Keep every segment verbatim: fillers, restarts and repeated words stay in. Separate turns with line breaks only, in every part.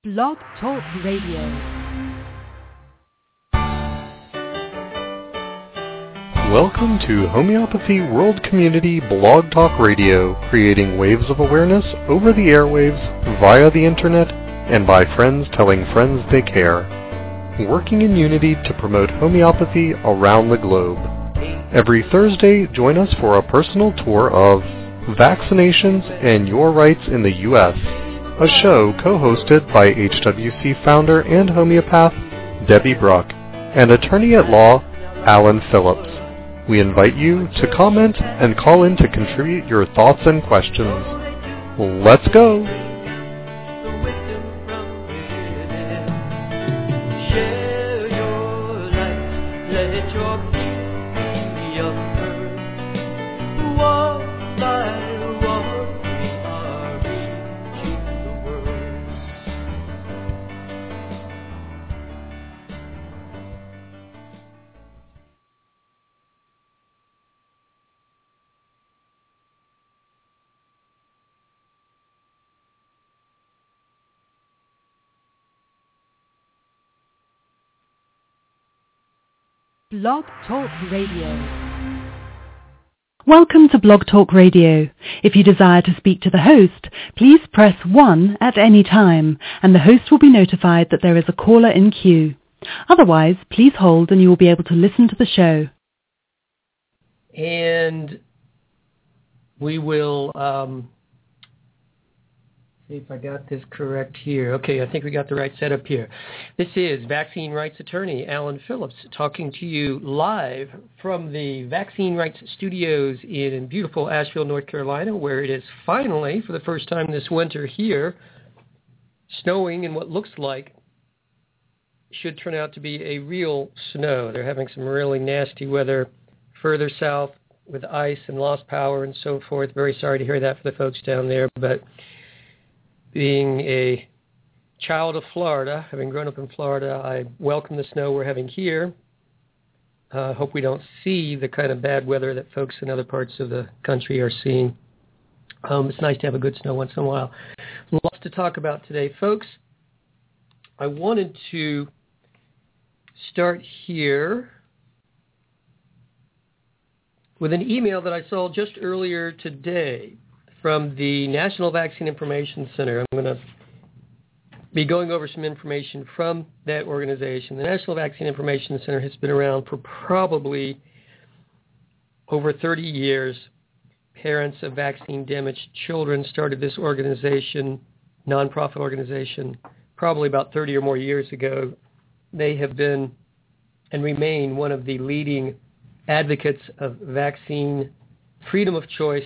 Blog Talk Radio.
Welcome to Homeopathy World Community Blog Talk Radio, creating waves of awareness over the airwaves, via the internet, and by friends telling friends they care. Working in unity to promote homeopathy around the globe. Every Thursday, join us for a personal tour of Vaccinations and Your Rights in the U S, a show co-hosted by H W C founder and homeopath Debbie Bruck and attorney-at-law Alan Phillips. We invite you to comment and call in to contribute your thoughts and questions. Let's go!
Blog Talk Radio. Welcome to Blog Talk Radio. If you desire to speak to the host, please press one at any time, and the host will be notified that there is a caller in queue. Otherwise, please hold and you will be able to listen to the show.
And we will um, see if I got this correct here. Okay, I think we got the right setup here. This is Vaccine Rights Attorney Alan Phillips talking to you live from the Vaccine Rights Studios in beautiful Asheville, North Carolina, where it is finally, for the first time this winter here, snowing in what looks like should turn out to be a real snow. They're having some really nasty weather further south with ice and lost power and so forth. Very sorry to hear that for the folks down there, but being a child of Florida, having grown up in Florida, I welcome the snow we're having here. I uh, hope we don't see the kind of bad weather that folks in other parts of the country are seeing. Um, it's nice to have a good snow once in a while. Lots to talk about today, folks. I wanted to start here with an email that I saw just earlier today from the National Vaccine Information Center. I'm going to be going over some information from that organization. The National Vaccine Information Center has been around for probably over thirty years. Parents of vaccine-damaged children started this organization, nonprofit organization, probably about thirty or more years ago. They have been and remain one of the leading advocates of vaccine freedom of choice,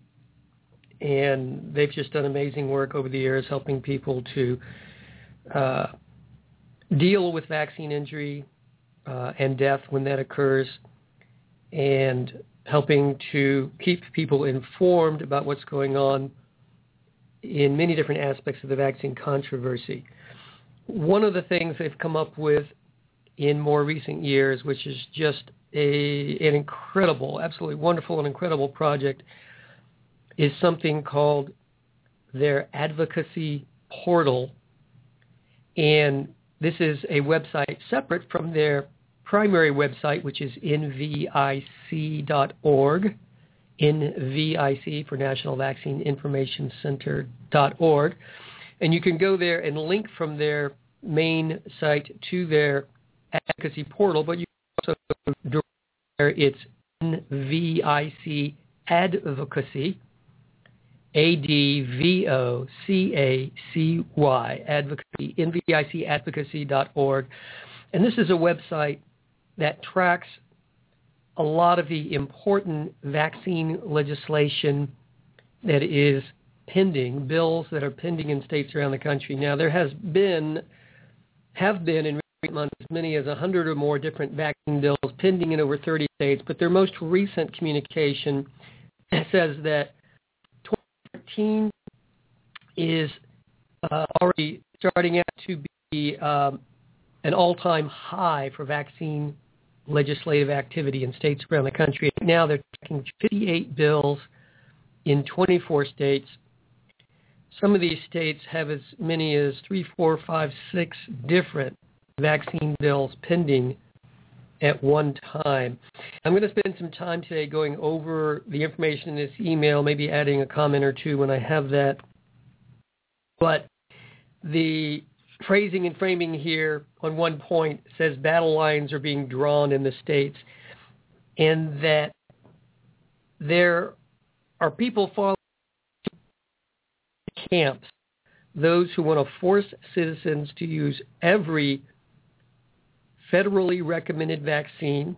and they've just done amazing work over the years helping people to uh, deal with vaccine injury uh, and death when that occurs, and helping to keep people informed about what's going on in many different aspects of the vaccine controversy. One of the things they've come up with in more recent years, which is just a, an incredible, absolutely wonderful and incredible project, is something called their advocacy portal. And this is a website separate from their primary website, which is N V I C dot org, N V I C for National Vaccine Information Center dot org. And you can go there and link from their main site to their advocacy portal, but you can also direct there. It's N V I C Advocacy, A D V O C A C Y, advocacy, N V I C advocacy dot org. And this is a website that tracks a lot of the important vaccine legislation that is pending, bills that are pending in states around the country. Now, there has been, have been in recent months, as many as one hundred or more different vaccine bills pending in over thirty states, but their most recent communication says that is uh, already starting out to be um, an all-time high for vaccine legislative activity in states around the country. Now they're tracking fifty-eight bills in twenty-four states. some of these states have as many as three, four, five, six different vaccine bills pending at one time. I'm going to spend some time today going over the information in this email, maybe adding a comment or two when I have that. But the phrasing and framing here on one point says battle lines are being drawn in the states, and that there are people following camps, those who want to force citizens to use every federally recommended vaccine.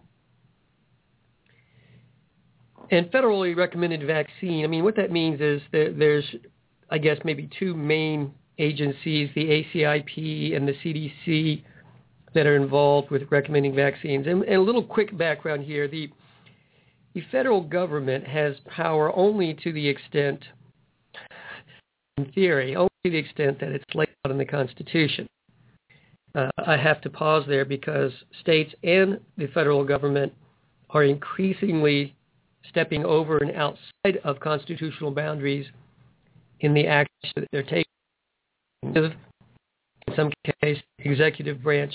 And federally recommended vaccine, I mean, what that means is that there's, I guess, maybe two main agencies, the A C I P and the C D C, that are involved with recommending vaccines. And, and a little quick background here. The, the federal government has power only to the extent, in theory, only to the extent that it's laid out in the Constitution. Uh, I have to pause there because states and the federal government are increasingly stepping over and outside of constitutional boundaries in the actions that they're taking. In some case, the executive branch,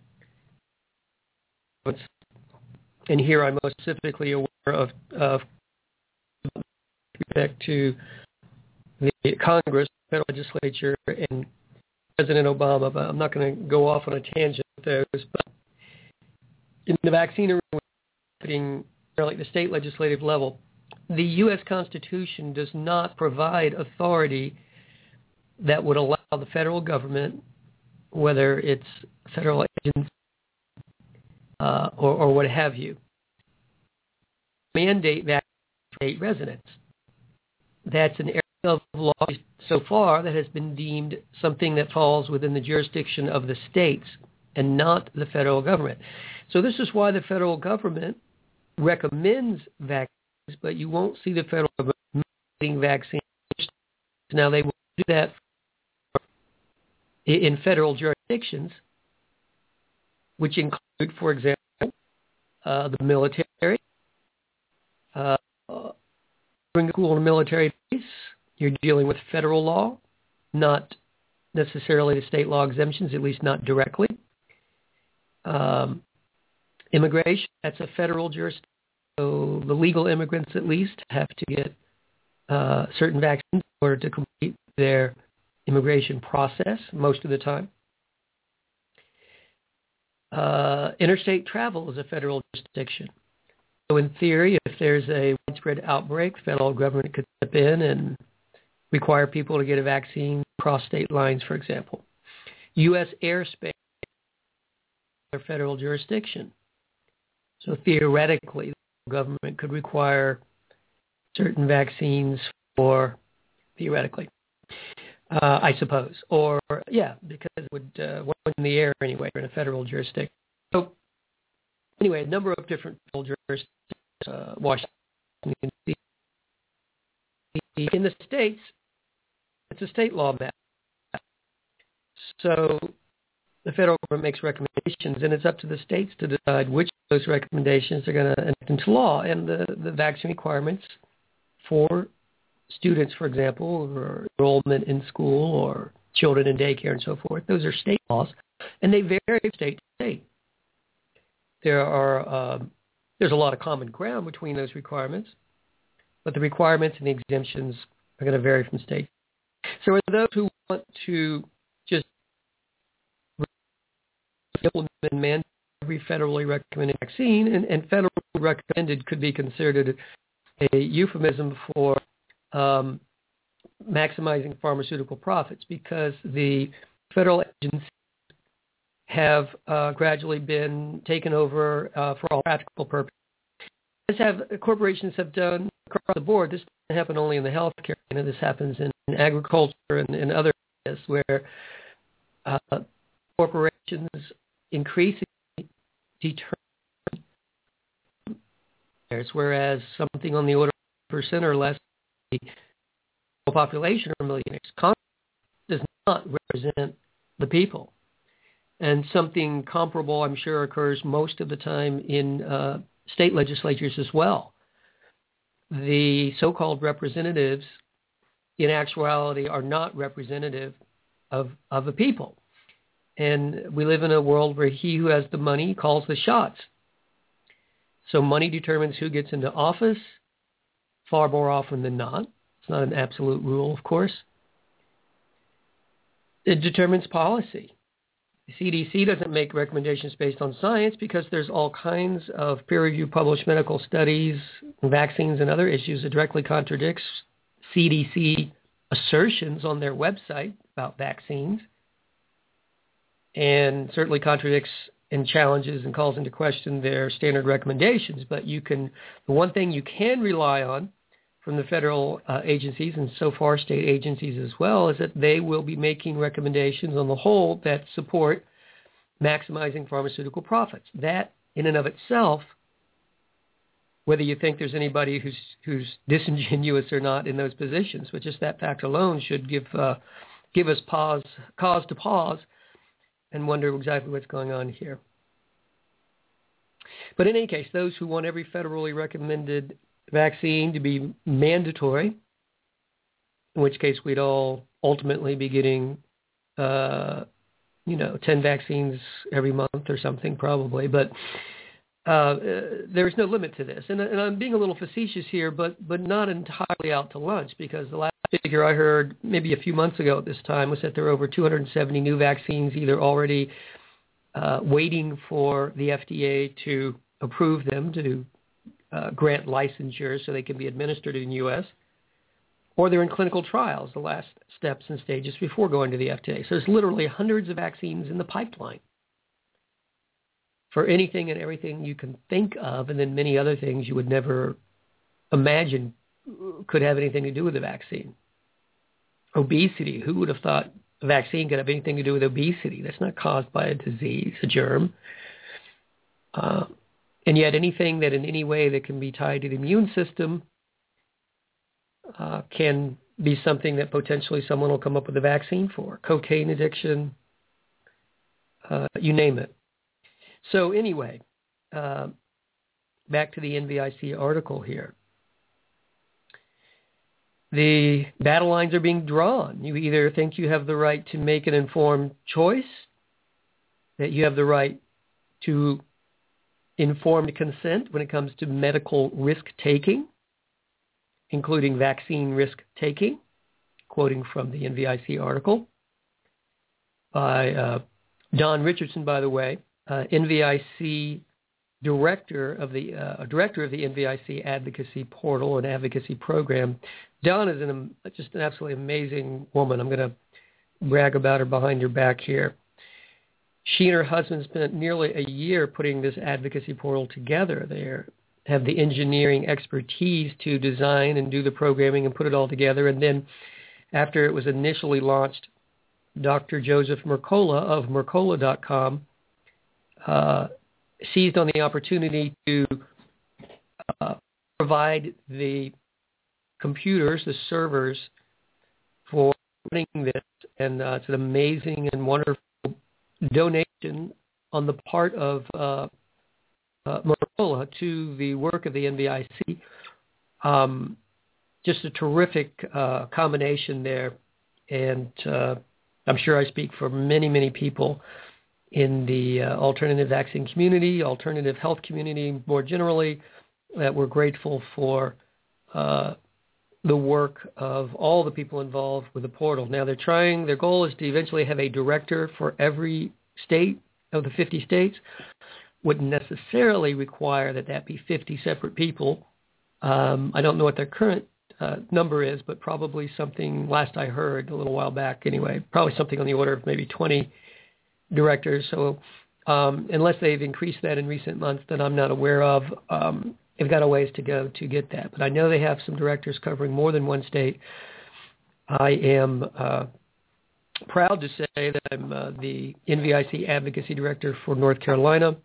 and here I'm most specifically aware of, of respect to the Congress, federal legislature, and President Obama, but I'm not going to go off on a tangent with those. But in the vaccine arena, like the state legislative level, the U S Constitution does not provide authority that would allow the federal government, whether it's federal agents uh, or, or what have you, mandate that state residents. That's an area of law so far that has been deemed something that falls within the jurisdiction of the states and not the federal government. So this is why the federal government recommends vaccines, but you won't see the federal government mandating vaccines. Now, they will do that in federal jurisdictions, which include, for example, uh, the military, uh, during the school and military base. You're dealing with federal law, not necessarily the state law exemptions, at least not directly. Um, immigration, that's a federal jurisdiction. So the legal immigrants, at least, have to get uh, certain vaccines in order to complete their immigration process most of the time. Uh, interstate travel is a federal jurisdiction. So in theory, if there's a widespread outbreak, the federal government could step in and require people to get a vaccine across state lines, for example. U S airspace is a federal jurisdiction. So theoretically, the government could require certain vaccines for, theoretically, uh, I suppose. Or, yeah, because it would uh, work in the air anyway in a federal jurisdiction. So anyway, a number of different federal jurisdictions, uh, Washington, D C. In the states, it's a state law matter. So the federal government makes recommendations, and it's up to the states to decide which of those recommendations are going to enact into law. And the, the vaccine requirements for students, for example, or enrollment in school or children in daycare and so forth, those are state laws, and they vary from state to state. There are um, there's a lot of common ground between those requirements, but the requirements and the exemptions are going to vary from state. So for those who want to just implement and mandate every federally recommended vaccine, and, and federally recommended could be considered a euphemism for um, maximizing pharmaceutical profits, because the federal agencies have uh, gradually been taken over uh, for all practical purposes. As have corporations have done across the board. This doesn't happen only in the healthcare arena. This happens in, in agriculture and in other areas where uh, corporations increasingly determine, whereas something on the order of percent or less of the population are millionaires. Congress does not represent the people. And something comparable, I'm sure, occurs most of the time in uh, state legislatures as well. The so-called representatives in actuality are not representative of, of the people. And we live in a world where he who has the money calls the shots. So money determines who gets into office far more often than not. It's not an absolute rule, of course. It determines policy. The C D C doesn't make recommendations based on science because there's all kinds of peer-reviewed published medical studies, vaccines, and other issues that directly contradicts C D C assertions on their website about vaccines, and certainly contradicts and challenges and calls into question their standard recommendations. But you can, the one thing you can rely on from the federal uh, agencies, and so far state agencies as well, is that they will be making recommendations on the whole that support maximizing pharmaceutical profits. That in and of itself, whether you think there's anybody who's who's disingenuous or not in those positions, but just that fact alone should give uh, give us pause, cause to pause and wonder exactly what's going on here. But in any case, those who want every federally recommended vaccine to be mandatory, in which case we'd all ultimately be getting, uh, you know, ten vaccines every month or something probably. But uh, uh, there's no limit to this. And, and I'm being a little facetious here, but, but not entirely out to lunch, because the last figure I heard maybe a few months ago at this time was that there are over two hundred seventy new vaccines either already uh, waiting for the F D A to approve them, to uh, grant licensure so they can be administered in the U S, or they're in clinical trials, the last steps and stages before going to the F D A. So there's literally hundreds of vaccines in the pipeline for anything and everything you can think of, and then many other things you would never imagine could have anything to do with the vaccine. Obesity. Who would have thought a vaccine could have anything to do with obesity? That's not caused by a disease, a germ. Uh, and yet anything that in any way that can be tied to the immune system uh, can be something that potentially someone will come up with a vaccine for. Cocaine addiction, uh, you name it. So anyway, uh, back to the N V I C article here. The battle lines are being drawn. You either think you have the right to make an informed choice, that you have the right to informed consent when it comes to medical risk-taking, including vaccine risk-taking, quoting from the N V I C article by uh, Don Richardson, by the way, uh, N V I C director of the uh, director of the N V I C advocacy portal and advocacy program. Dawn is an, just an absolutely amazing woman. I'm going to brag about her behind your back here. She and her husband spent nearly a year putting this advocacy portal together. They have the engineering expertise to design and do the programming and put it all together. And then after it was initially launched, Doctor Joseph Mercola of Mercola dot com uh, seized on the opportunity to uh, provide the computers, the servers, for running this. And uh, it's an amazing and wonderful donation on the part of uh, uh, Mercola to the work of the N V I C. Um, just a terrific uh, combination there. And uh, I'm sure I speak for many, many people in the uh, alternative vaccine community, alternative health community more generally, that we're grateful for uh, the work of all the people involved with the portal. Now they're trying, their goal is to eventually have a director for every state of the fifty states. Wouldn't necessarily require that that be fifty separate people. Um, I don't know what their current uh, number is, but probably something, last I heard a little while back anyway, probably something on the order of maybe twenty directors. So um, unless they've increased that in recent months that I'm not aware of, um, they've got a ways to go to get that. But I know they have some directors covering more than one state. I am uh, proud to say that I'm uh, the N V I C advocacy director for North Carolina.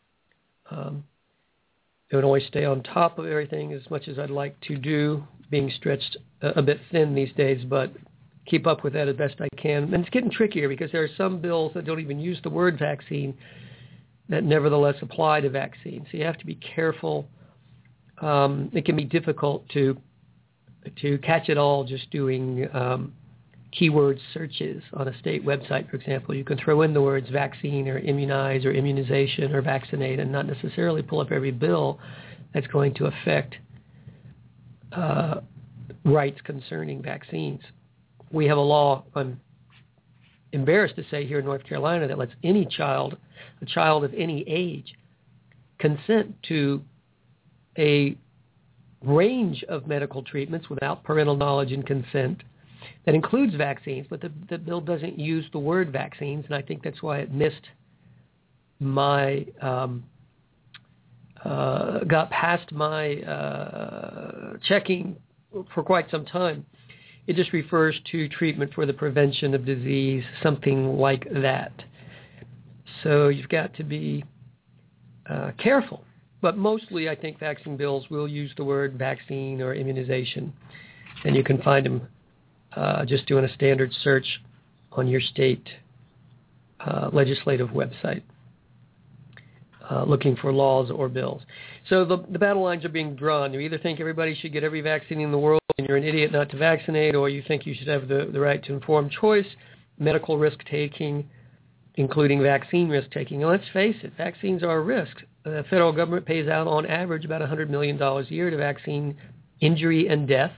Um, I don't always stay on top of everything as much as I'd like to do, being stretched a, a bit thin these days, but keep up with that as best I can. And it's getting trickier because there are some bills that don't even use the word vaccine that nevertheless apply to vaccines. So you have to be careful. Um, it can be difficult to to catch it all just doing um, keyword searches on a state website, for example. You can throw in the words vaccine or immunize or immunization or vaccinate and not necessarily pull up every bill that's going to affect uh, rights concerning vaccines. We have a law, I'm embarrassed to say, here in North Carolina that lets any child, a child of any age, consent to a range of medical treatments without parental knowledge and consent that includes vaccines, but the, the bill doesn't use the word vaccines, and I think that's why it missed my, um, uh, got past my uh, checking for quite some time. It just refers to treatment for the prevention of disease, something like that. So you've got to be uh, careful. But mostly I think vaccine bills will use the word vaccine or immunization, and you can find them uh, just doing a standard search on your state uh, legislative website, uh, looking for laws or bills. So the, the battle lines are being drawn. You either think everybody should get every vaccine in the world and you're an idiot not to vaccinate, or you think you should have the, the right to informed choice, medical risk-taking, including vaccine risk-taking. And let's face it, vaccines are a risk. The federal government pays out on average about one hundred million dollars a year to vaccine injury and death.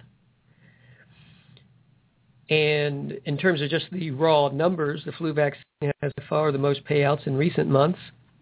And in terms of just the raw numbers, the flu vaccine has by far the most payouts in recent months,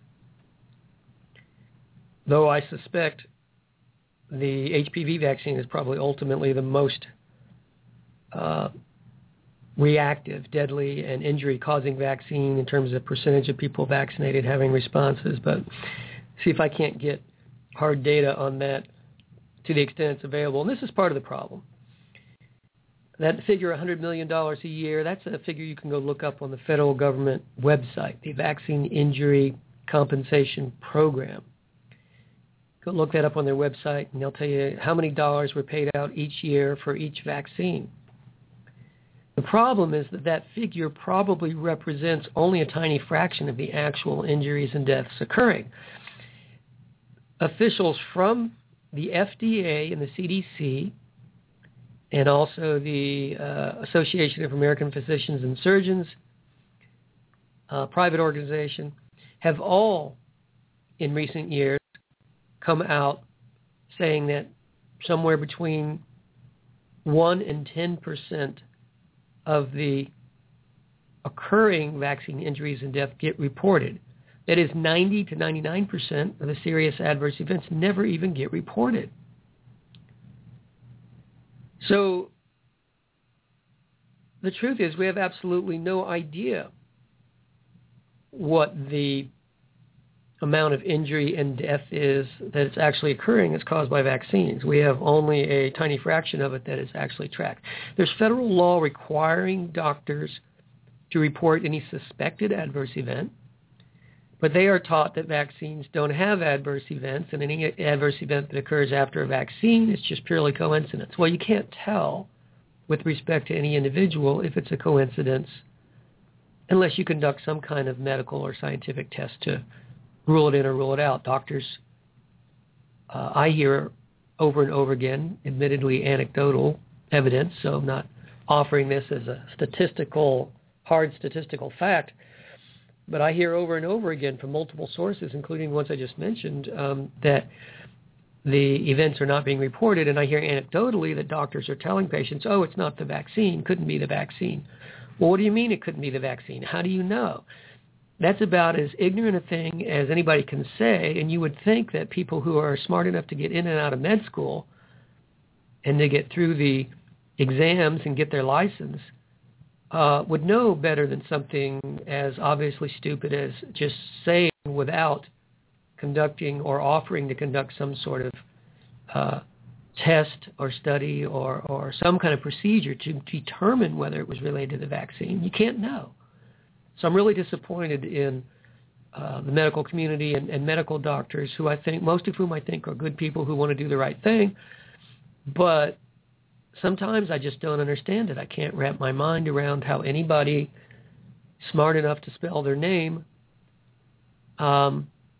though I suspect the H P V vaccine is probably ultimately the most uh, reactive, deadly, and injury-causing vaccine in terms of percentage of people vaccinated having responses. But see if I can't get hard data on that to the extent it's available. And this is part of the problem. That figure, one hundred million dollars a year, that's a figure you can go look up on the federal government website, the Vaccine Injury Compensation Program. Go look that up on their website, and they'll tell you how many dollars were paid out each year for each vaccine. The problem is that that figure probably represents only a tiny fraction of the actual injuries and deaths occurring. Officials from the F D A and the C D C and also the uh, Association of American Physicians and Surgeons, a private organization, have all in recent years come out saying that somewhere between one and ten percent of the occurring vaccine injuries and death get reported. That is, ninety to ninety-nine percent of the serious adverse events never even get reported. So the truth is we have absolutely no idea what the amount of injury and death is that is actually occurring that's caused by vaccines. We have only a tiny fraction of it that is actually tracked. There's federal law requiring doctors to report any suspected adverse event, but they are taught that vaccines don't have adverse events, and any adverse event that occurs after a vaccine is just purely coincidence. Well, you can't tell with respect to any individual if it's a coincidence unless you conduct some kind of medical or scientific test to rule it in or rule it out. Doctors, uh, I hear over and over again, admittedly anecdotal evidence, so I'm not offering this as a statistical, hard statistical fact, but I hear over and over again from multiple sources, including ones I just mentioned, um, that the events are not being reported, and I hear anecdotally that doctors are telling patients, oh, it's not the vaccine, couldn't be the vaccine. Well, what do you mean it couldn't be the vaccine? How do you know? That's about as ignorant a thing as anybody can say, and you would think that people who are smart enough to get in and out of med school and to get through the exams and get their license uh, would know better than something as obviously stupid as just saying without conducting or offering to conduct some sort of uh, test or study or, or some kind of procedure to determine whether it was related to the vaccine. You can't know. So I'm really disappointed in uh, the medical community and, and medical doctors, who I think, most of whom I think are good people who want to do the right thing. But sometimes I just don't understand it. I can't wrap my mind around how anybody smart enough to spell their name um,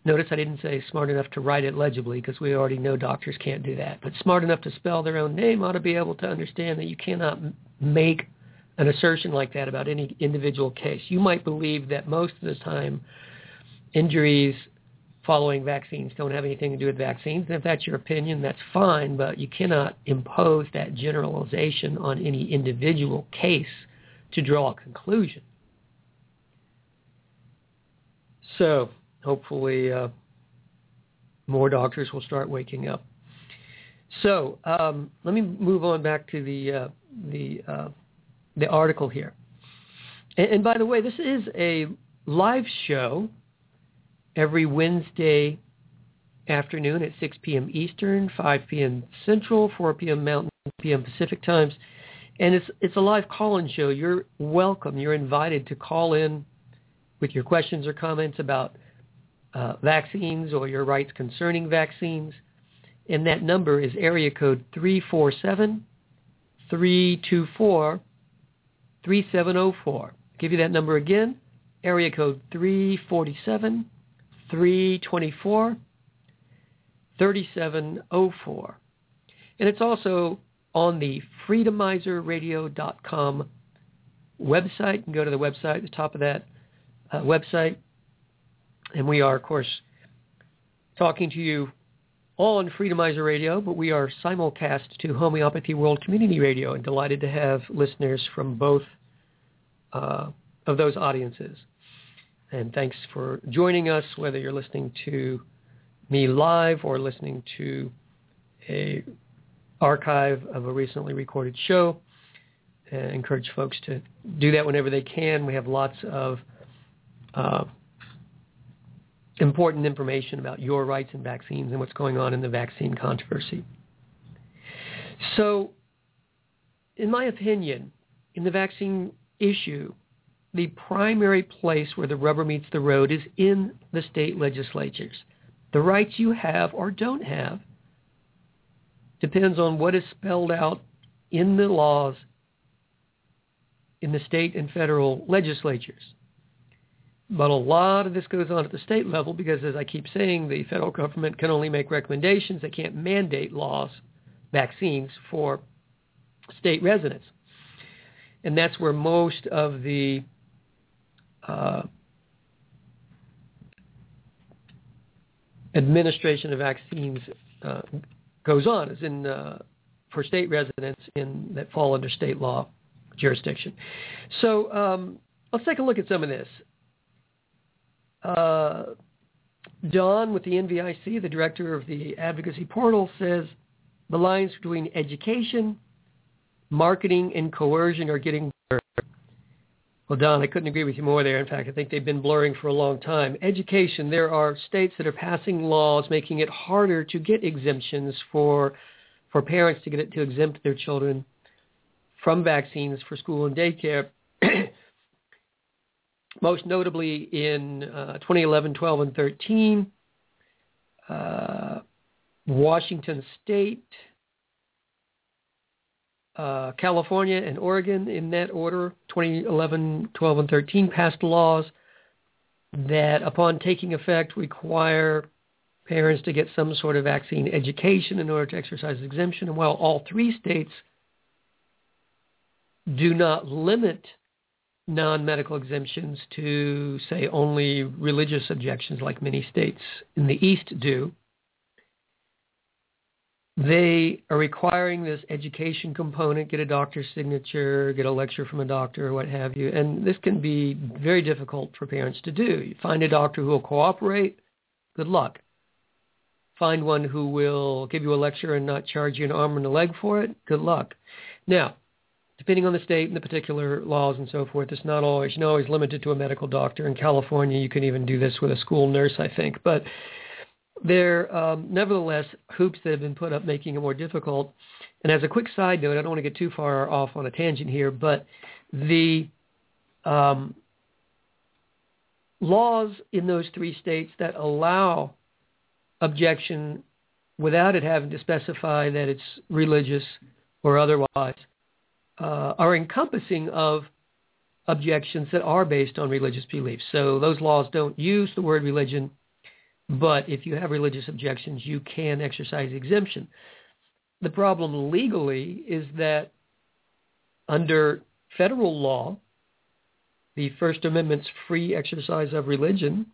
Notice I didn't say smart enough to write it legibly because we already know doctors can't do that. But smart enough to spell their own name ought to be able to understand that you cannot make an assertion like that about any individual case. You might believe that most of the time injuries following vaccines don't have anything to do with vaccines. And if that's your opinion, that's fine, but you cannot impose that generalization on any individual case to draw a conclusion. So hopefully uh, more doctors will start waking up. So um, let me move on back to the uh, the uh, the article here. And, and by the way, this is a live show every Wednesday afternoon at six p.m. Eastern, five p.m. Central, four p.m. Mountain, two p.m. Pacific times. And it's it's a live call-in show. You're welcome. You're invited to call in with your questions or comments about uh, vaccines or your rights concerning vaccines. And that number is area code three four seven, three two four, three seven zero four. I'll give you that number again, area code three four seven, three two four, three seven zero four. And it's also on the freedomizer radio dot com website. You can go to the website, at the top of that uh, website. And we are, of course, talking to you all on Freedomizer Radio, but we are simulcast to Homeopathy World Community Radio, and delighted to have listeners from both uh, of those audiences. And thanks for joining us, whether you're listening to me live or listening to a archive of a recently recorded show. I encourage folks to do that whenever they can. We have lots of uh, important information about your rights and vaccines and what's going on in the vaccine controversy. So, in my opinion, in the vaccine issue, the primary place where the rubber meets the road is in the state legislatures. The rights you have or don't have depends on what is spelled out in the laws in the state and federal legislatures. But a lot of this goes on at the state level because, as I keep saying, the federal government can only make recommendations. They can't mandate laws, vaccines, for state residents. And that's where most of the uh, administration of vaccines uh, goes on, is in uh, for state residents in that fall under state law jurisdiction. So um, let's take a look at some of this. Uh, Don with the N V I C, the director of the advocacy portal, says the lines between education, marketing, and coercion are getting blurred. Well, Don, I couldn't agree with you more there. In fact, I think they've been blurring for a long time. Education, there are states that are passing laws making it harder to get exemptions for for parents to get it to exempt their children from vaccines for school and daycare. Most notably in uh, twenty eleven, twelve, and thirteen, uh, Washington State, uh, California, and Oregon, in that order, twenty eleven, twelve, and thirteen, passed laws that, upon taking effect, require parents to get some sort of vaccine education in order to exercise exemption. And while all three states do not limit non-medical exemptions to, say, only religious objections like many states in the East do, they are requiring this education component, get a doctor's signature, get a lecture from a doctor, or what have you. And this can be very difficult for parents to do. You find a doctor who will cooperate, good luck. Find one who will give you a lecture and not charge you an arm and a leg for it, good luck. Now, depending on the state and the particular laws and so forth, it's not always, you know, always limited to a medical doctor. In California, you can even do this with a school nurse, I think. But there are, um, nevertheless, hoops that have been put up making it more difficult. And as a quick side note, I don't want to get too far off on a tangent here, but the um, laws in those three states that allow objection without it having to specify that it's religious or otherwise uh, are encompassing of objections that are based on religious beliefs. So those laws don't use the word religion. But if you have religious objections, you can exercise exemption. The problem legally is that under federal law, the First Amendment's free exercise of religion,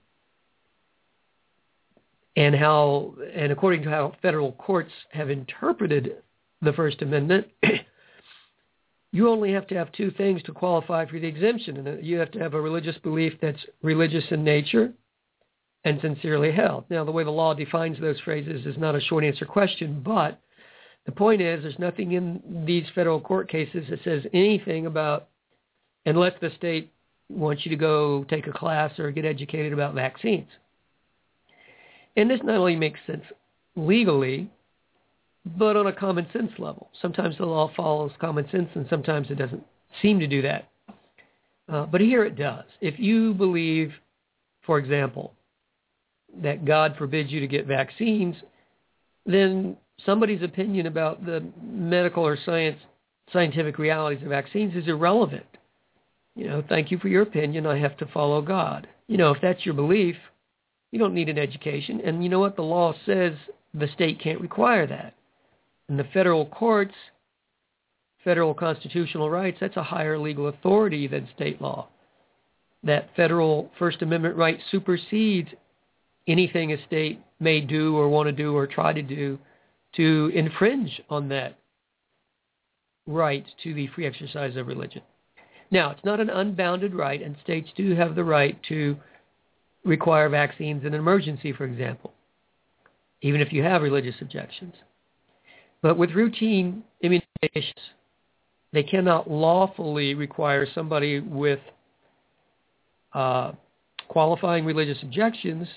and how, and according to how federal courts have interpreted the First Amendment, you only have to have two things to qualify for the exemption. And you have to have a religious belief that's religious in nature and sincerely held. Now, the way the law defines those phrases is not a short answer question, but the point is there's nothing in these federal court cases that says anything about, unless the state wants you to go take a class or get educated about vaccines. And this not only makes sense legally, but on a common sense level. Sometimes the law follows common sense, and sometimes it doesn't seem to do that. Uh, but here it does. If you believe, for example, that God forbids you to get vaccines, then somebody's opinion about the medical or science, scientific realities of vaccines is irrelevant. You know, thank you for your opinion. I have to follow God. You know, if that's your belief, you don't need an education. And you know what? The law says the state can't require that. In the federal courts, federal constitutional rights, that's a higher legal authority than state law. That federal First Amendment right supersedes anything a state may do or want to do or try to do to infringe on that right to the free exercise of religion. Now, it's not an unbounded right, and states do have the right to require vaccines in an emergency, for example, even if you have religious objections. But with routine immunizations, they cannot lawfully require somebody with uh, qualifying religious objections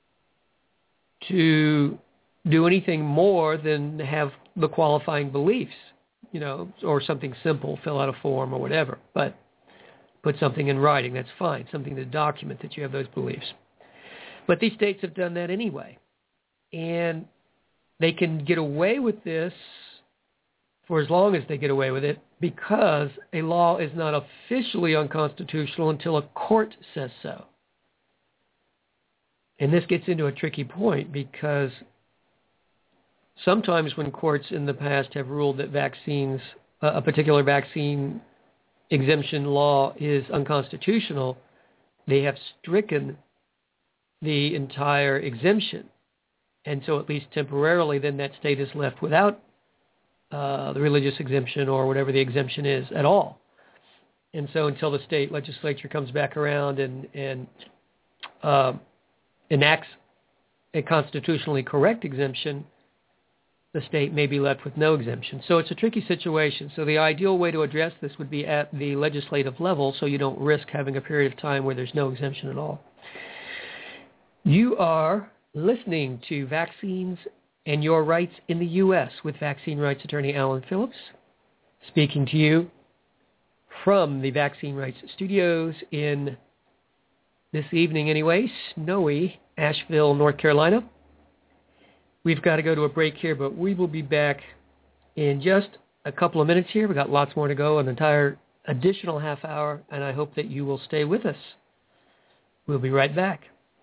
to do anything more than have the qualifying beliefs, you know, or something simple, fill out a form or whatever. But put something in writing, that's fine, something to document that you have those beliefs. But these states have done that anyway. And they can get away with this for as long as they get away with it because a law is not officially unconstitutional until a court says so. And this gets into a tricky point because sometimes when courts in the past have ruled that vaccines, uh, a particular vaccine exemption law is unconstitutional, they have stricken the entire exemption. And so at least temporarily, then that state is left without uh, the religious exemption or whatever the exemption is at all. And so until the state legislature comes back around and, and uh, enacts a constitutionally correct exemption, the state may be left with no exemption. So it's a tricky situation. So the ideal way to address this would be at the legislative level so you don't risk having a period of time where there's no exemption at all. You are listening to Vaccines and Your Rights in the U S with vaccine rights attorney Alan Phillips, speaking to you from the Vaccine Rights Studios in, this evening anyway, snowy Asheville, North Carolina. We've got to go to a break here, but we will be back in just a couple of minutes here. We've got lots more to go, an entire additional half hour, and I hope that you will stay with us. We'll be right back.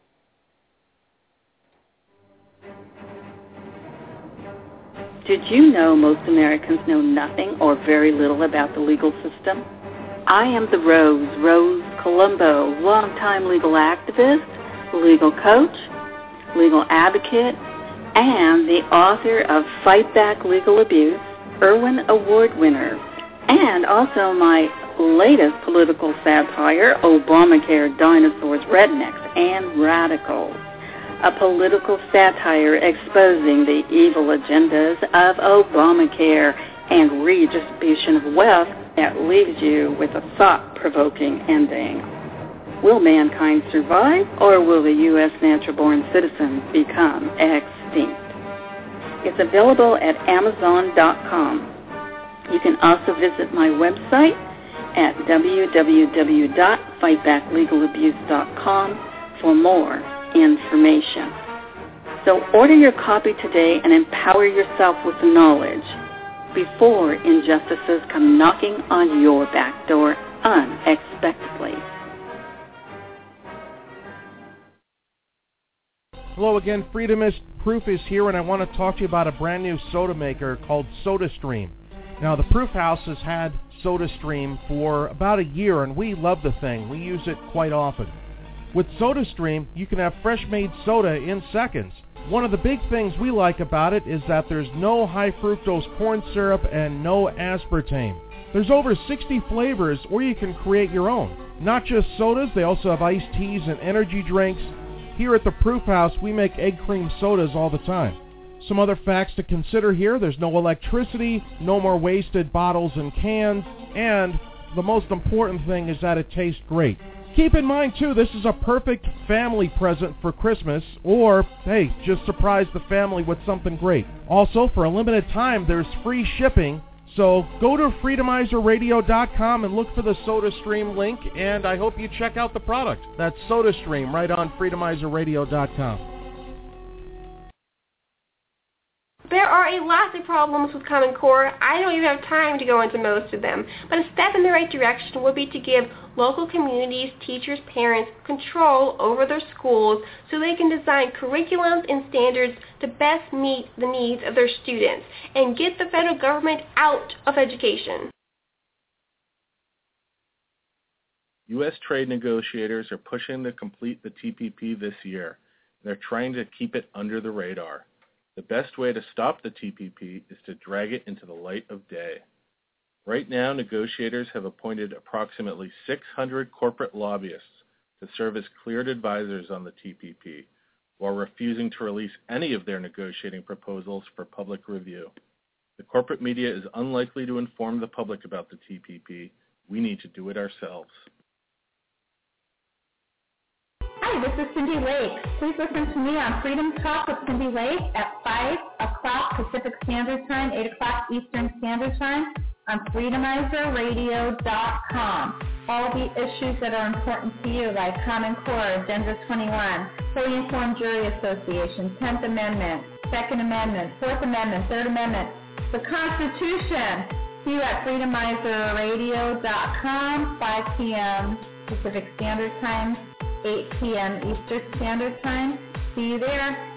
Did you know most Americans know nothing or very little about the legal system? I am the Rose, Rose Colombo, longtime legal activist, legal coach, legal advocate, and the author of Fight Back Legal Abuse, Irwin Award winner, and also my latest political satire, Obamacare, Dinosaurs, Rednecks, and Radicals. A political satire exposing the evil agendas of Obamacare and redistribution of wealth that leaves you with a thought-provoking ending. Will mankind survive, or will the U S natural-born citizens become extinct? It's available at amazon dot com. You can also visit my website at w w w dot fight back legal abuse dot com for more information. So order your copy today and empower yourself with the knowledge before injustices come knocking on your back door unexpectedly.
Hello again, Freedomist Proof is here, and I want to talk to you about a brand new soda maker called SodaStream. Now, the Proof House has had SodaStream for about a year, and we love the thing. We use it quite often. With SodaStream, you can have fresh-made soda in seconds. One of the big things we like about it is that there's no high-fructose corn syrup and no aspartame. There's over sixty flavors, or you can create your own. Not just sodas, they also have iced teas and energy drinks. Here at the Proof House, we make egg cream sodas all the time. Some other facts to consider here: there's no electricity, no more wasted bottles and cans, and the most important thing is that it tastes great. Keep in mind, too, this is a perfect family present for Christmas, or, hey, just surprise the family with something great. Also, for a limited time, there's free shipping. So go to Freedomizer Radio dot com and look for the SodaStream link, and I hope you check out the product. That's SodaStream right on Freedomizer Radio dot com.
There are a lot of problems with Common Core. I don't even have time to go into most of them, but a step in the right direction would be to give local communities, teachers, parents control over their schools so they can design curriculums and standards to best meet the needs of their students and get the federal government out of education.
U S trade negotiators are pushing to complete the T P P this year. They're trying to keep it under the radar. The best way to stop the T P P is to drag it into the light of day. Right now, negotiators have appointed approximately six hundred corporate lobbyists to serve as cleared advisors on the T P P, while refusing to release any of their negotiating proposals for public review. The corporate media is unlikely to inform the public about the T P P. We need to do it ourselves.
Hi, this is Cindy Lake. Please listen to me on Freedom Talk with Cindy Lake at five o'clock Pacific Standard Time, eight o'clock Eastern Standard Time on Freedomizer Radio dot com. All the issues that are important to you, like Common Core, Agenda twenty-one, Fully Informed Jury Association, tenth Amendment, second Amendment, fourth Amendment, third Amendment, the Constitution. See you at Freedomizer Radio dot com, five p.m. Pacific Standard Time, eight p.m. Eastern Standard Time. See you there.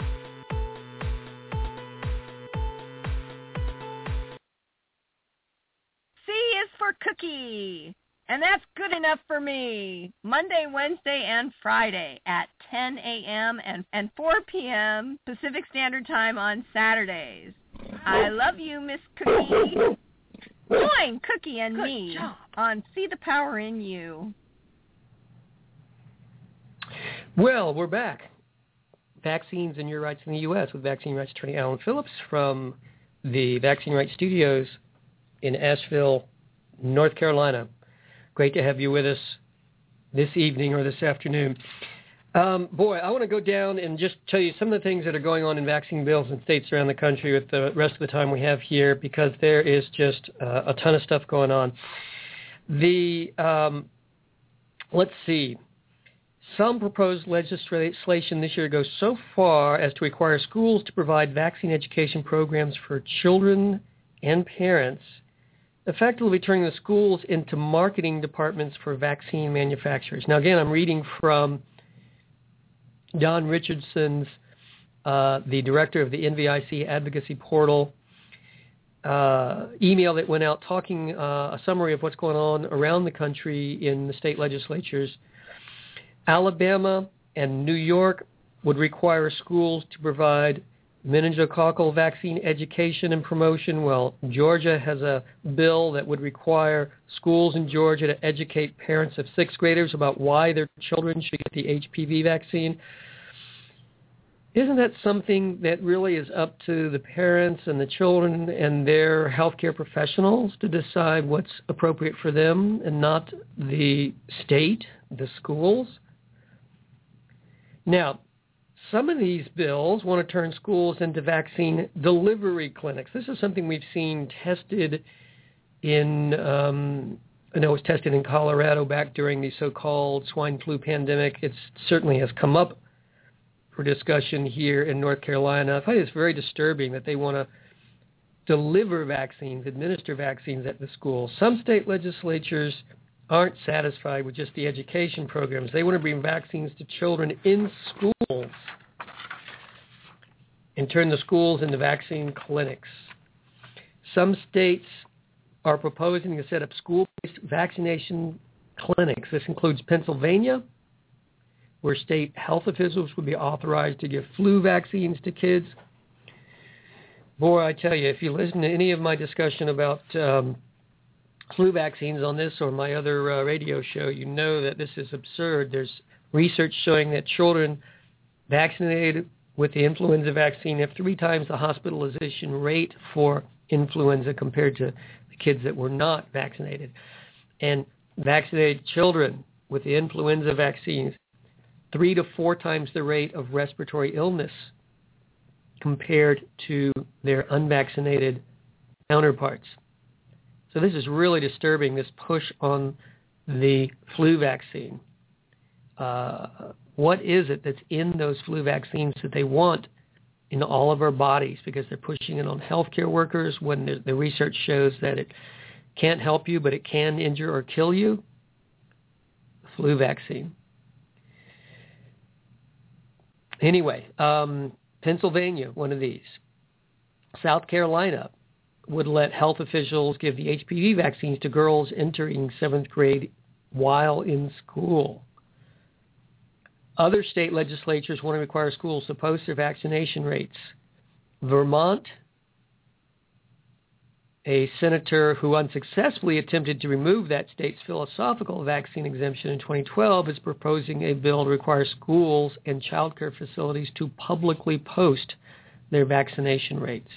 C is for cookie, and that's good enough for me. Monday, Wednesday, and Friday at ten a.m. and, and four p.m. Pacific Standard Time on Saturdays. I love you, Miss Cookie. Join Cookie and good me job. On See the Power in You.
Well, we're back. Vaccines and Your Rights in the U S with Vaccine Rights Attorney Alan Phillips from the Vaccine Rights Studios in Asheville, North Carolina. Great to have you with us this evening or this afternoon. Um, boy, I want to go down and just tell you some of the things that are going on in vaccine bills in states around the country with the rest of the time we have here, because there is just uh, a ton of stuff going on. The um, let's see. Some proposed legislation this year goes so far as to require schools to provide vaccine education programs for children and parents, effectively turning the schools into marketing departments for vaccine manufacturers. Now, again, I'm reading from Don Richardson's, uh, the director of the N V I C Advocacy Portal, uh, email that went out talking uh, a summary of what's going on around the country in the state legislatures. Alabama and New York would require schools to provide meningococcal vaccine education and promotion. Well, Georgia has a bill that would require schools in Georgia to educate parents of sixth graders about why their children should get the H P V vaccine. Isn't that something that really is up to the parents and the children and their healthcare professionals to decide what's appropriate for them and not the state, the schools? Now, some of these bills want to turn schools into vaccine delivery clinics. This is something we've seen tested in, um, I know it was tested in Colorado back during the so-called swine flu pandemic. It certainly has come up for discussion here in North Carolina. I find it's very disturbing that they want to deliver vaccines, administer vaccines at the schools. Some state legislatures aren't satisfied with just the education programs. They want to bring vaccines to children in schools. and turn the schools into vaccine clinics. Some states are proposing to set up school-based vaccination clinics. This includes Pennsylvania, where state health officials would be authorized to give flu vaccines to kids. Boy, I tell you, if you listen to any of my discussion about um, flu vaccines on this or my other uh, radio show, you know that this is absurd. There's research showing that children vaccinated with the influenza vaccine have three times the hospitalization rate for influenza compared to the kids that were not vaccinated. And vaccinated children with the influenza vaccines, three to four times the rate of respiratory illness compared to their unvaccinated counterparts. So this is really disturbing, this push on the flu vaccine. Uh, what is it that's in those flu vaccines that they want in all of our bodies? Because they're pushing it on healthcare workers when the, the research shows that it can't help you, but it can injure or kill you. Flu vaccine. Anyway, um, Pennsylvania, one of these. South Carolina would let health officials give the H P V vaccines to girls entering seventh grade while in school. Other state legislatures want to require schools to post their vaccination rates. Vermont, a senator who unsuccessfully attempted to remove that state's philosophical vaccine exemption in twenty twelve, is proposing a bill to require schools and child care facilities to publicly post their vaccination rates.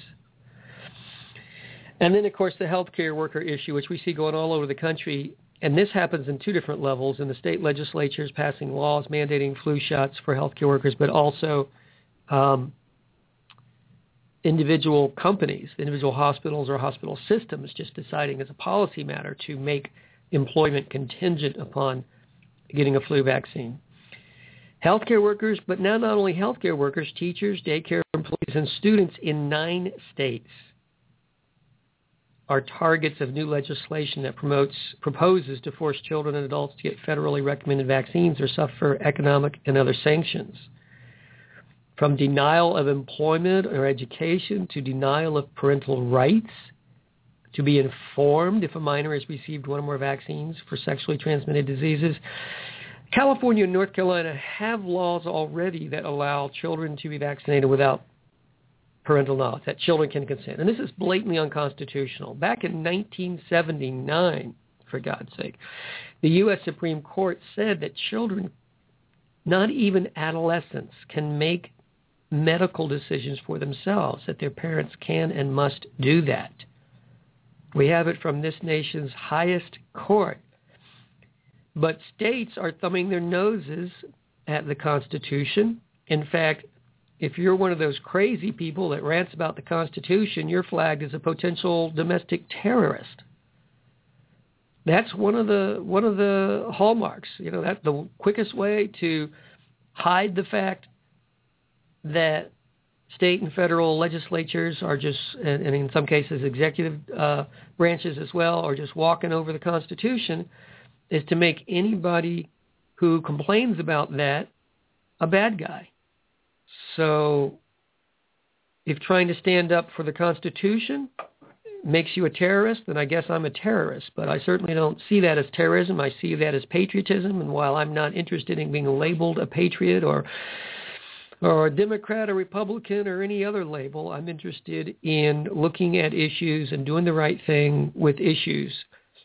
And then, of course, the healthcare worker issue, which we see going all over the country. And this happens in two different levels, in the state legislatures passing laws mandating flu shots for healthcare workers, but also um, individual companies, individual hospitals or hospital systems just deciding as a policy matter to make employment contingent upon getting a flu vaccine. Healthcare workers, but now not only healthcare workers, teachers, daycare employees, and students in nine states are targets of new legislation that promotes proposes to force children and adults to get federally recommended vaccines or suffer economic and other sanctions. From denial of employment or education to denial of parental rights to be informed if a minor has received one or more vaccines for sexually transmitted diseases. California and North Carolina have laws already that allow children to be vaccinated without parental knowledge, that children can consent. And this is blatantly unconstitutional. Back in nineteen seventy-nine, for God's sake, the U S Supreme Court said that children, not even adolescents, can make medical decisions for themselves, that their parents can and must do that. We have it from this nation's highest court. But states are thumbing their noses at the Constitution. In fact, if you're one of those crazy people that rants about the Constitution, you're flagged as a potential domestic terrorist. That's one of the one of the hallmarks. You know, that's the quickest way to hide the fact that state and federal legislatures are just, and in some cases executive uh, branches as well, are just walking over the Constitution, is to make anybody who complains about that a bad guy. So if trying to stand up for the Constitution makes you a terrorist, then I guess I'm a terrorist. But I certainly don't see that as terrorism. I see that as patriotism. And while I'm not interested in being labeled a patriot or or a Democrat or Republican or any other label, I'm interested in looking at issues and doing the right thing with issues.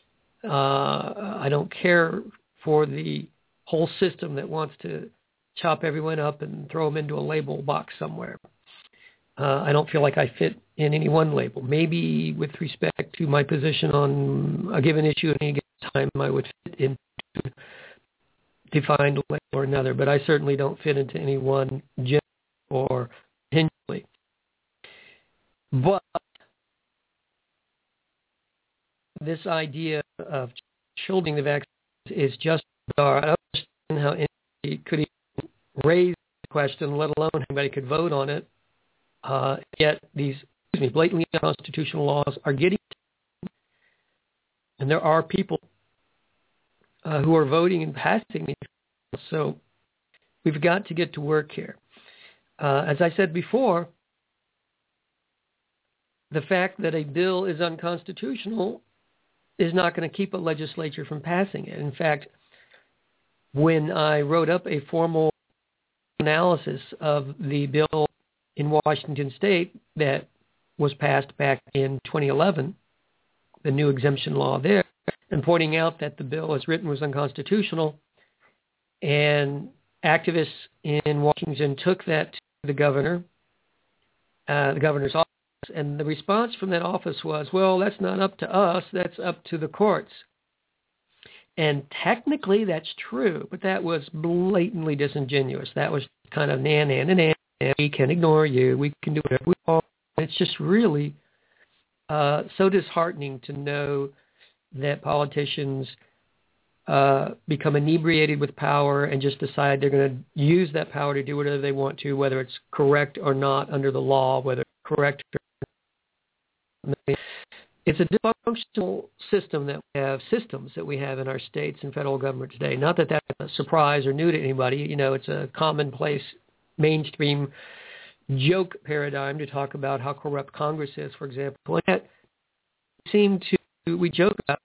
Uh, I don't care for the whole system that wants to chop everyone up and throw them into a label box somewhere. Uh, I don't feel like I fit in any one label. Maybe with respect to my position on a given issue at any given time, I would fit into defined label or another, but I certainly don't fit into any one gender or continually. But this idea of shielding the vaccines is just bizarre. I don't understand how anybody could even raise the question, let alone anybody could vote on it. Uh, yet these excuse me, blatantly unconstitutional laws are getting, and there are people uh, who are voting and passing these. So we've got to get to work here. Uh, as I said before, the fact that a bill is unconstitutional is not going to keep a legislature from passing it. In fact, when I wrote up a formal analysis of the bill in Washington State that was passed back in twenty eleven, the new exemption law there, and pointing out that the bill as written was unconstitutional, and activists in Washington took that to the governor, uh, the governor's office, and the response from that office was, well, that's not up to us, that's up to the courts. And technically that's true, but that was blatantly disingenuous. That was kind of nan, nan, nan, nan. We can ignore you. We can do whatever we want. It's just really uh, so disheartening to know that politicians uh, become inebriated with power and just decide they're going to use that power to do whatever they want to, whether it's correct or not under the law, whether it's correct or not. It's a dysfunctional system that we have, systems that we have in our states and federal government today. Not that that's a surprise or new to anybody. You know, it's a commonplace, mainstream joke paradigm to talk about how corrupt Congress is, for example. And yet, we seem to, we joke about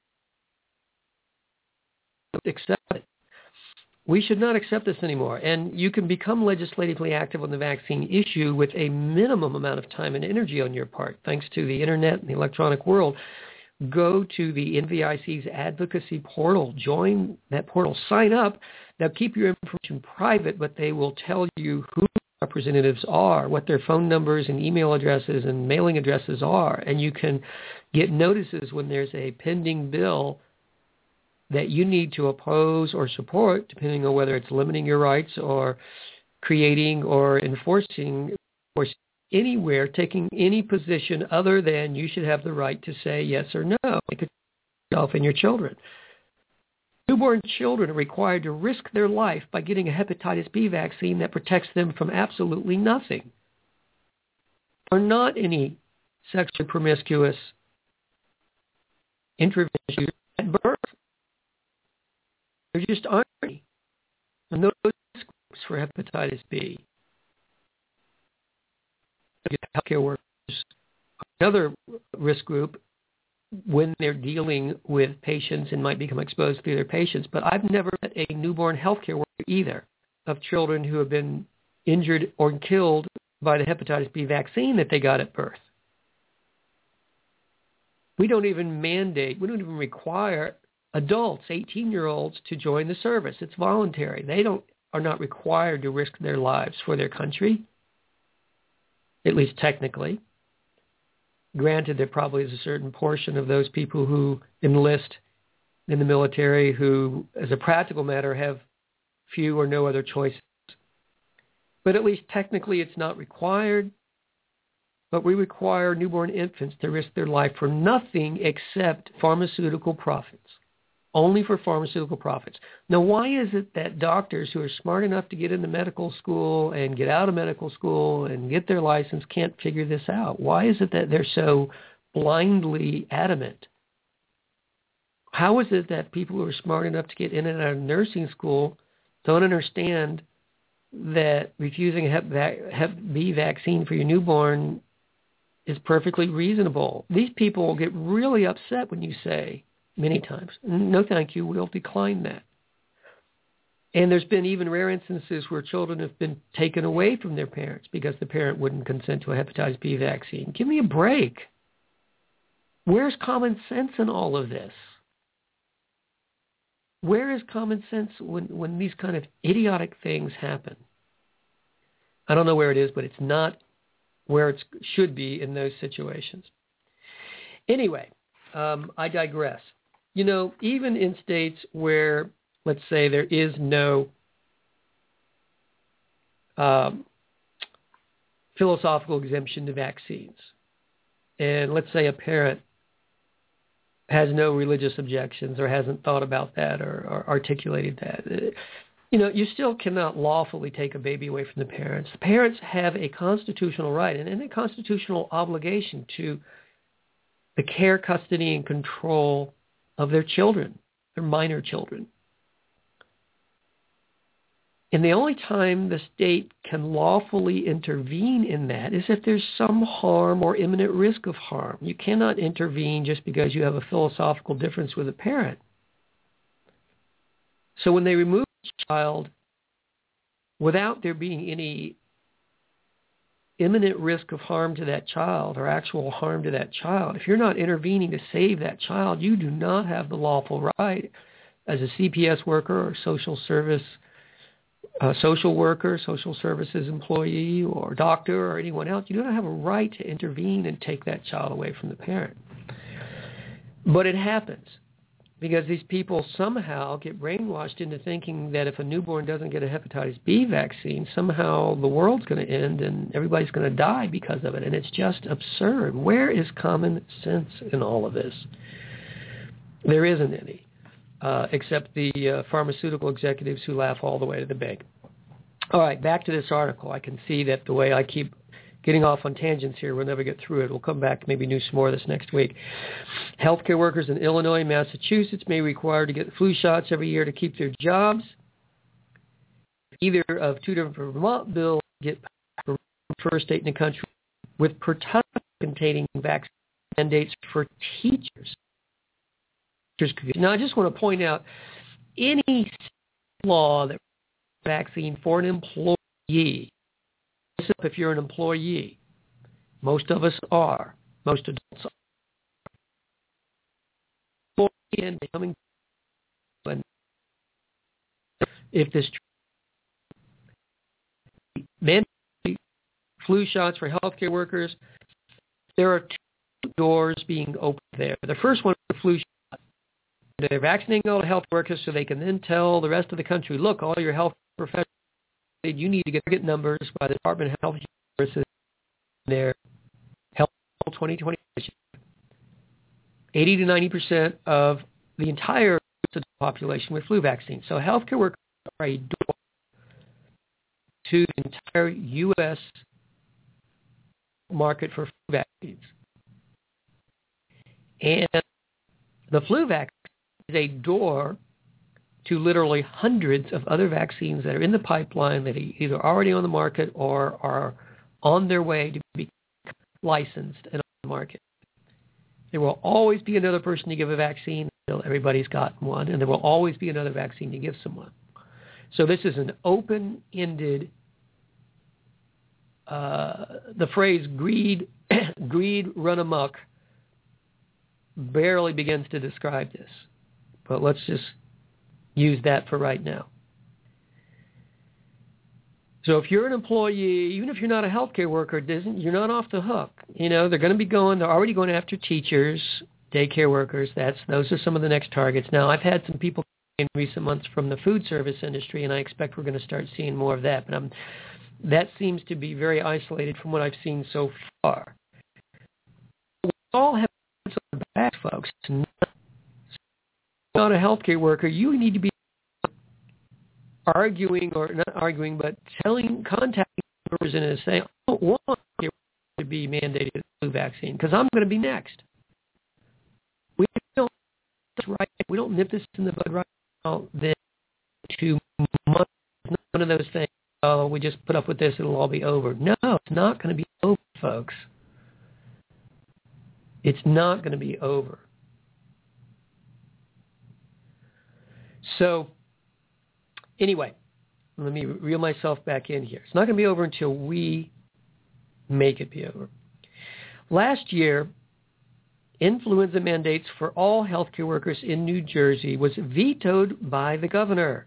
it, accept it. We should not accept this anymore. And you can become legislatively active on the vaccine issue with a minimum amount of time and energy on your part, thanks to the internet and the electronic world. Go to the N V I C's advocacy portal. Join that portal. Sign up. They'll keep your information private, but they will tell you who representatives are, what their phone numbers and email addresses and mailing addresses are. And you can get notices when there's a pending bill that you need to oppose or support, depending on whether it's limiting your rights or creating or enforcing or anywhere, taking any position other than you should have the right to say yes or no. It could yourself and your children. Newborn children are required to risk their life by getting a hepatitis B vaccine that protects them from absolutely nothing, or not any sexually promiscuous intervention at birth. There just aren't any. And those groups for hepatitis B, healthcare workers, another risk group when they're dealing with patients and might become exposed to their patients. But I've never met a newborn healthcare worker either of children who have been injured or killed by the hepatitis B vaccine that they got at birth. We don't even mandate, we don't even require adults, eighteen-year-olds, to join the service. It's voluntary. They don't are not required to risk their lives for their country, at least technically. Granted, there probably is a certain portion of those people who enlist in the military who, as a practical matter, have few or no other choices. But at least technically it's not required. But we require newborn infants to risk their life for nothing except pharmaceutical profits. Only for pharmaceutical profits. Now, why is it that doctors who are smart enough to get into medical school and get out of medical school and get their license can't figure this out? Why is it that they're so blindly adamant? How is it that people who are smart enough to get in and out of nursing school don't understand that refusing a Hep, Hep B vaccine for your newborn is perfectly reasonable? These people will get really upset when you say, many times, no thank you, we'll decline that. And there's been even rare instances where children have been taken away from their parents because the parent wouldn't consent to a hepatitis B vaccine. Give me a break. Where's common sense in all of this? Where is common sense when, when these kind of idiotic things happen? I don't know where it is, but it's not where it should be in those situations. Anyway, um, I digress. You know, even in states where, let's say, there is no um, philosophical exemption to vaccines, and let's say a parent has no religious objections or hasn't thought about that or, or articulated that, you know, you still cannot lawfully take a baby away from the parents. The parents have a constitutional right and, and a constitutional obligation to the care, custody, and control of their children, their minor children. And the only time the state can lawfully intervene in that is if there's some harm or imminent risk of harm. You cannot intervene just because you have a philosophical difference with a parent. So when they remove a child without there being any imminent risk of harm to that child or actual harm to that child, if you're not intervening to save that child, you do not have the lawful right as a C P S worker or social service Uh, social worker, social services employee, or doctor, or anyone else. You don't have a right to intervene and take that child away from the parent. But it happens because these people somehow get brainwashed into thinking that if a newborn doesn't get a hepatitis B vaccine, somehow the world's going to end and everybody's going to die because of it. And it's just absurd. Where is common sense in all of this? There isn't any. Uh, except the uh, pharmaceutical executives who laugh all the way to the bank. All right, back to this article. I can see that the way I keep getting off on tangents here, we'll never get through it. We'll come back, maybe do some more this next week. Healthcare workers in Illinois and Massachusetts may be required to get flu shots every year to keep their jobs. Either of two different Vermont bills get the first state in the country with containing vaccine mandates for teachers. Now, I just want to point out, any law that vaccine for an employee, if you're an employee, most of us are, most adults are, and becoming, if this mandatory flu shots for healthcare workers, there are two doors being opened there. The first one is the flu shot. They're vaccinating all the health workers so they can then tell the rest of the country, look, all your health professionals, you need to get target numbers by the Department of Health Services, their Health twenty twenty. eighty to ninety percent of the entire population with flu vaccines. So healthcare workers are a door to the entire U S market for flu vaccines. And the flu vaccine is a door to literally hundreds of other vaccines that are in the pipeline that are either already on the market or are on their way to be licensed and on the market. There will always be another person to give a vaccine until everybody's gotten one, and there will always be another vaccine to give someone. So this is an open-ended, uh, the phrase greed, greed run amok barely begins to describe this. But let's just use that for right now. So if you're an employee, even if you're not a healthcare worker, you're not off the hook. You know, they're going to be going, they're already going after teachers, daycare workers. That's Those are some of the next targets. Now, I've had some people in recent months from the food service industry, and I expect we're going to start seeing more of that. But I'm, that seems to be very isolated from what I've seen so far. We all have on the back, folks. Not, not a healthcare worker. You need to be arguing, or not arguing, but telling, contacting representatives saying, I don't want to be mandated a flu vaccine because I'm going to be next. We don't, right, we don't nip this in the bud right now. Then two months, none of those things. Oh, we just put up with this, it'll all be over. No, it's not going to be over, folks. It's not going to be over. So, anyway, let me reel myself back in here. It's not going to be over until we make it be over. Last year, influenza mandates for all healthcare workers in New Jersey was vetoed by the governor,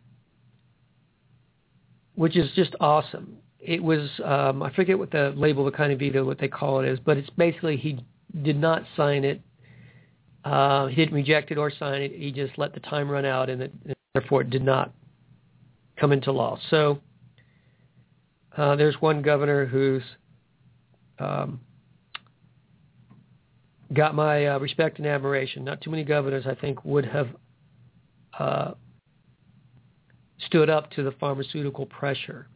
which is just awesome. It was, um, I forget what the label, the kind of veto, what they call it is, but it's basically he did not sign it. Uh, he didn't reject it or sign it. He just let the time run out, and, it, and therefore it did not come into law. So uh, there's one governor who's um, got my uh, respect and admiration. Not too many governors, I think, would have uh, stood up to the pharmaceutical pressure.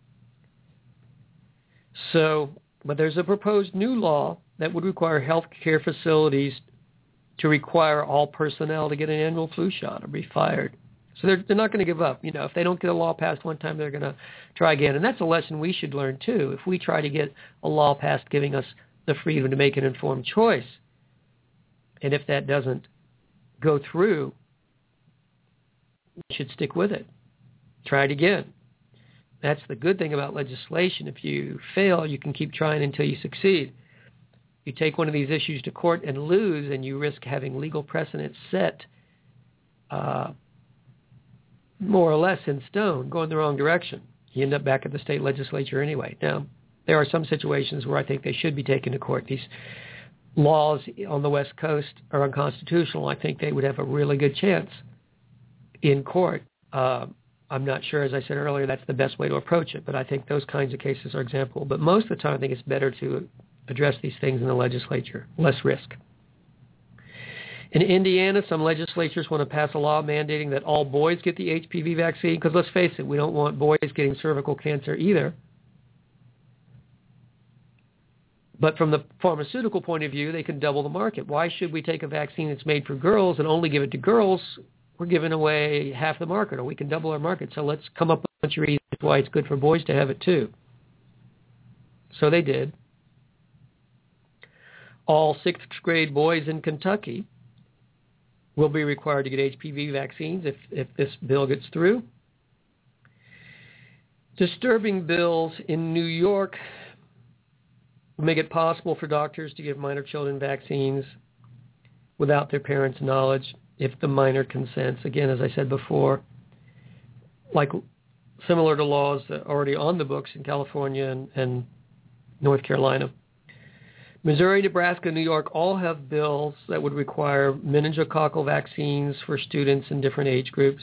So, but there's a proposed new law that would require health care facilities to require all personnel to get an annual flu shot or be fired. So they're, they're not going to give up. You know, if they don't get a law passed one time, they're going to try again. And that's a lesson we should learn, too. If we try to get a law passed giving us the freedom to make an informed choice, and if that doesn't go through, we should stick with it. Try it again. That's the good thing about legislation. If you fail, you can keep trying until you succeed. You take one of these issues to court and lose, and you risk having legal precedent set uh, more or less in stone, going the wrong direction. You end up back at the state legislature anyway. Now, there are some situations where I think they should be taken to court. These laws on the West Coast are unconstitutional. I think they would have a really good chance in court. Uh, I'm not sure, as I said earlier, that's the best way to approach it, but I think those kinds of cases are example. But most of the time, I think it's better to address these things in the legislature, less risk. In Indiana, some legislatures want to pass a law mandating that all boys get the H P V vaccine, because let's face it, we don't want boys getting cervical cancer either. But from the pharmaceutical point of view, they can double the market. Why should we take a vaccine that's made for girls and only give it to girls? We're giving away half the market, or we can double our market. So let's come up with a bunch of reasons why it's good for boys to have it too. So they did. All sixth grade boys in Kentucky will be required to get H P V vaccines if, if this bill gets through. Disturbing bills in New York make it possible for doctors to give minor children vaccines without their parents' knowledge if the minor consents. Again, as I said before, like similar to laws already on the books in California and, and North Carolina. Missouri, Nebraska, New York all have bills that would require meningococcal vaccines for students in different age groups.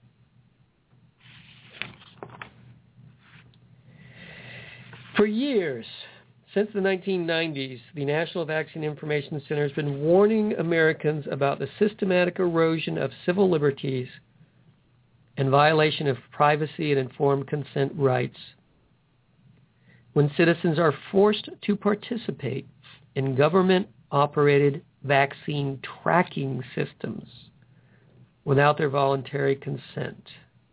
For years, since the nineteen nineties, the National Vaccine Information Center has been warning Americans about the systematic erosion of civil liberties and violation of privacy and informed consent rights when citizens are forced to participate in government-operated vaccine tracking systems without their voluntary consent.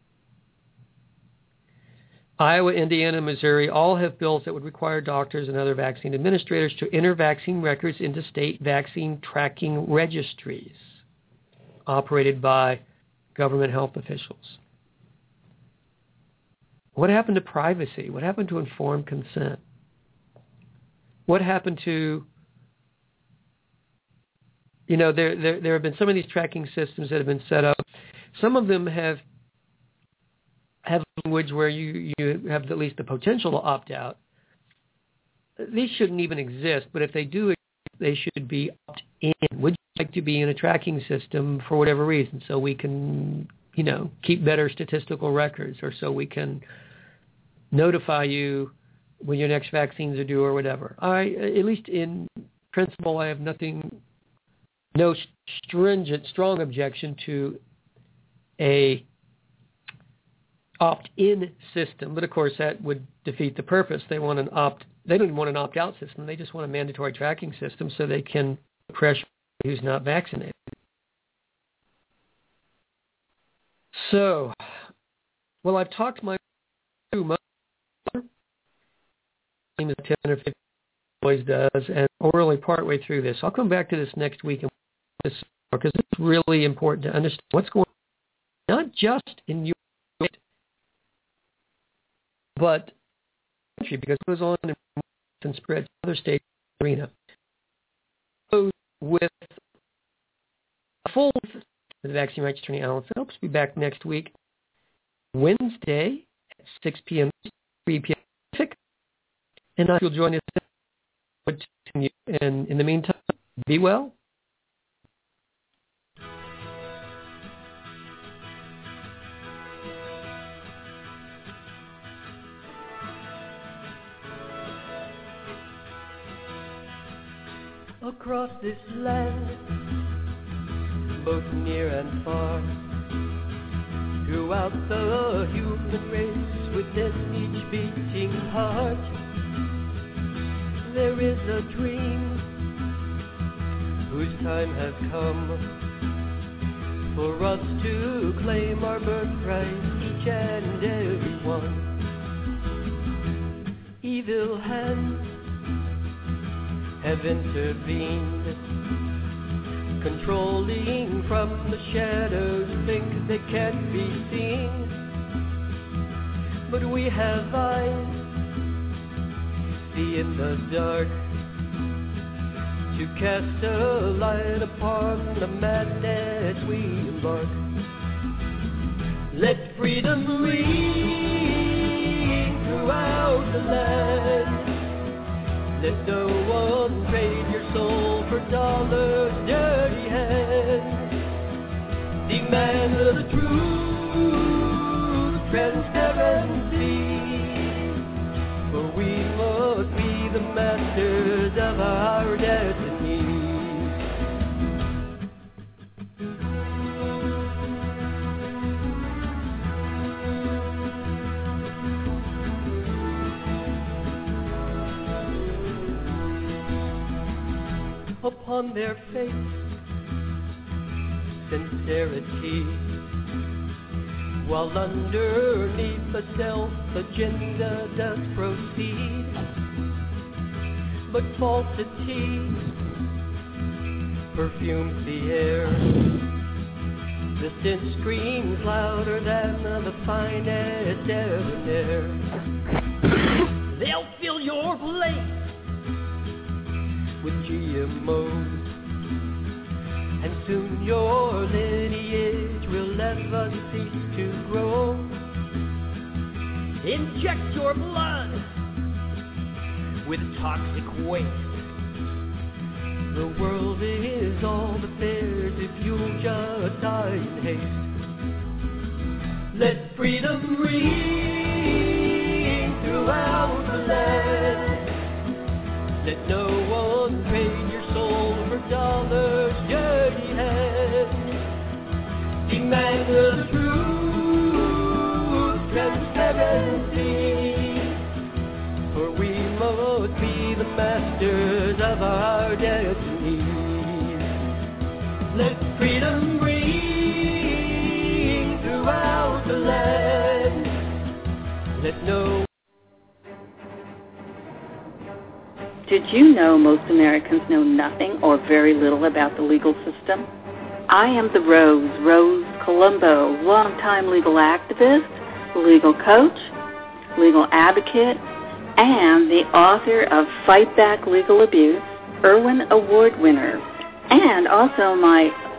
Iowa, Indiana, and Missouri all have bills that would require doctors and other vaccine administrators to enter vaccine records into state vaccine tracking registries operated by government health officials. What happened to privacy? What happened to informed consent? What happened to, you know, there, there, there have been some of these tracking systems that have been set up. Some of them have have language where you, you have at least the potential to opt out. These shouldn't even exist, but if they do, they should be opt-in. Would you like to be in a tracking system for whatever reason, so we can, you know, keep better statistical records, or so we can notify you when your next vaccines are due or whatever? I, at least in principle, I have nothing, no stringent, strong objection to a opt-in system, but of course that would defeat the purpose. They want an opt. They don't want an opt-out system. They just want a mandatory tracking system so they can pressure who's not vaccinated. So, well, I've talked my two months. Ten or fifteen always does, and we're only partway through this. I'll come back to this next week and this because it's really important to understand what's going on, not just in your state, but country, because it goes on and spreads to other states in the arena. So with a full the Vaccine Rights Attorney Alan Phelps will be back next week, Wednesday at six p.m. three p.m. Pacific. And I hope you'll join us. And in the meantime, be well.
Across this land, both near and far, throughout the human race, within each beating heart, there is a dream whose time has come for us to claim our birthright, each and every one. Evil hands have intervened, controlling from the shadows, think they can't be seen. But we have eyes, see in the dark, to cast a light upon the madness we embark. Let freedom ring throughout the land. Let no one trade your soul for dollars' dirty hands. Demand the truth, transparency, for we must be the masters of our destiny. Upon their face, sincerity, while underneath the self-agenda does proceed. But falsity perfumes the air. The sin screams louder than the finest debonair. They'll fill your plate with G M Os, and soon your lineage will never cease to grow. Inject your blood with toxic waste. The world is all that theirs if you'll just die in haste. Let freedom ring throughout the land. Let no one trade your soul for dollars' dirty hands. Demand the truth, transparency, for we must be the masters of our destiny. Let freedom ring throughout the land. Let no
Did you know most Americans know nothing or very little about the legal system? I am the Rose, Rose Colombo, longtime legal activist, legal coach, legal advocate, and the author of Fight Back Legal Abuse, Irwin Award winner, and also my